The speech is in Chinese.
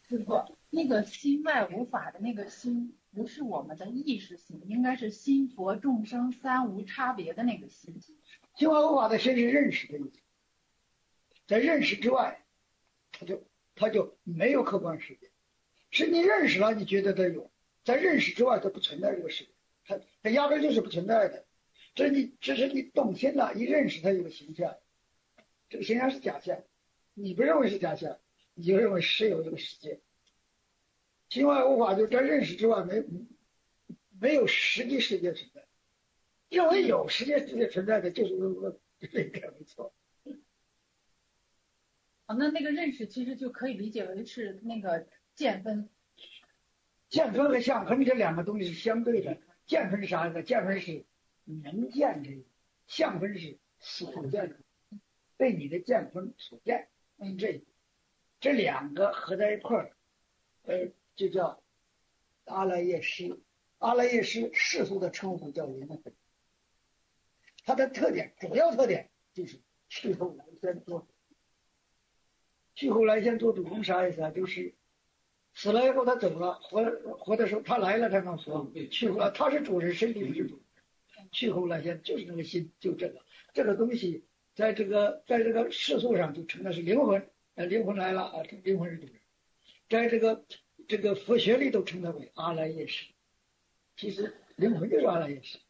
师傅，那个心外无法的那个心，不是我们的意识心，应该是心佛众生三无差别的那个心。 心外无法的心是认识的意思，在认识之外，它就没有客观世界。是你认识了，你觉得它有，在认识之外，它不存在这个世界，它压根就是不存在的。只是你动心了，一认识它有个形象，这个形象是假象，你不认为是假象，你就认为是有这个世界。心外无法就在认识之外没有实际世界存在，认为有实际世界存在的就是这个没错。 那个认识其实就可以理解为是那个见分。 见分和相分这两个东西是相对的，见分是啥呢？见分是能见的，相分是所见的，被你的见分所见。这两个合在一块儿，就叫阿赖耶识。阿赖耶识世俗的称呼叫灵魂，它的主要特点就是去后来先做主。去后来先做主公啥意思啊？就是死了以后他走了，活的时候他来了他刚死，去后来他是主人，身体是主。去后来先就是那个心，就这个东西，在这个世俗上就称的是灵魂，灵魂来了啊，灵魂是主人。在这个佛学里都称它为阿赖耶识，其实灵魂就是阿赖耶识。